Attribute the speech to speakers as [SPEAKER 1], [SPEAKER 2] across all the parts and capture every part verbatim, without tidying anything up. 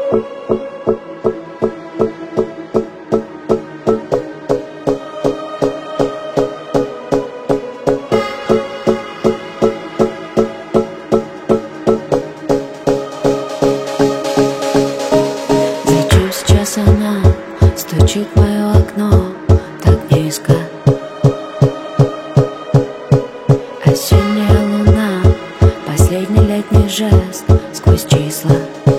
[SPEAKER 1] Она стучит в мое окно так низко. Осенняя луна, последний летний жест сквозь числа.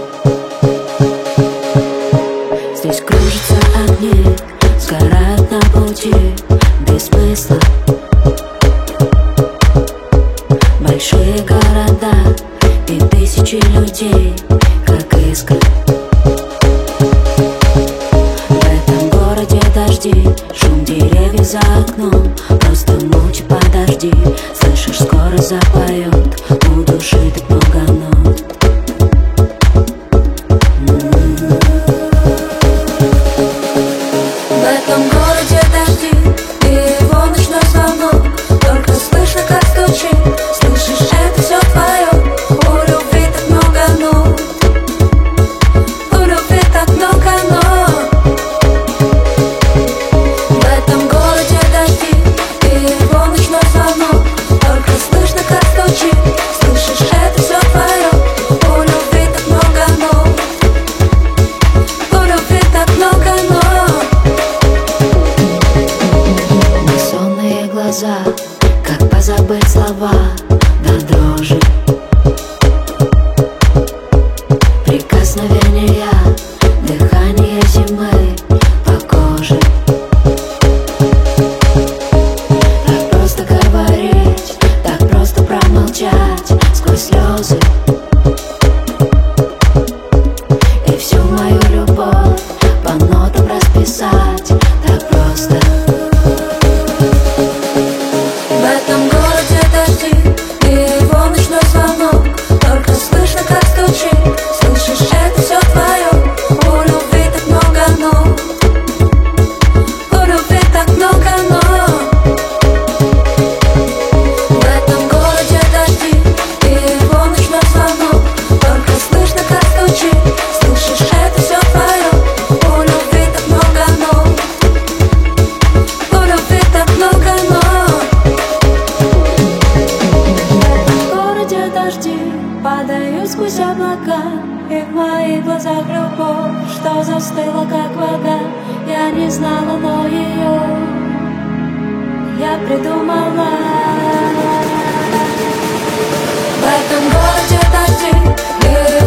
[SPEAKER 1] Здесь кружатся огни, сгорают на пути без смысла. Большие города и тысячи людей, как искры. Шум деревьев за окном, просто молча подожди. Слышишь, скоро запоет, у души так много нот. В этом городе дожди и его ночной звонок. Только слышно, как стучит. Слышишь, это все твое. У любви так много нот. У любви так много нот. Слышишь, это все твое. У любви так много нот. У любви так много нот. Бессонные глаза, как позабыть слова до дрожи. Прикосновения, дыхание зимы по коже. Так просто говорить, так просто промолчать сквозь слезы. И всю мою любовь по нотам расписать так просто. В этом городе дожди и его ночной звонок. Только слышно, как стучит. Слышишь, это все твое. У любви так много нот. У любви так много нот. В этом городе дожди и его ночной звонок. Только слышно, как стучит. Слышишь, это все твое. У любви так много нот. У любви так много нот. В городе дожди падают сквозь облака. И в моих глазах любовь, что застыла как вода. Я не знала, но ее я придумала. В этом городе дожди.